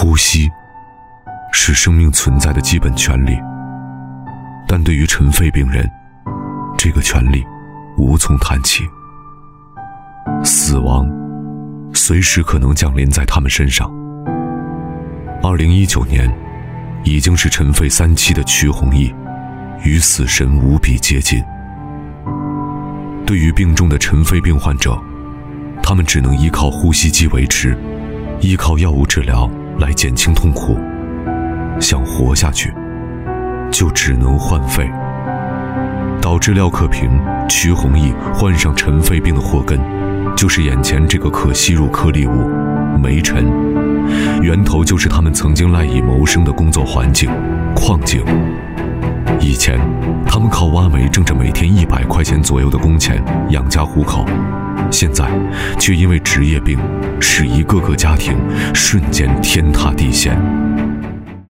呼吸是生命存在的基本权利，但对于尘肺病人，这个权利无从谈起。死亡随时可能降临在他们身上。2019年已经是尘肺3期的瞿洪毅与死神无比接近。对于病重的尘肺病患者，他们只能依靠呼吸机维持，依靠药物治疗来减轻痛苦。想活下去，就只能换肺。导致廖克平、瞿洪毅患上尘肺病的祸根，就是眼前这个可吸入颗粒物煤尘，源头就是他们曾经赖以谋生的工作环境矿井。以前他们靠挖煤挣着每天100块钱左右的工钱养家糊口，现在却因为职业病使一个个家庭瞬间天塌地陷。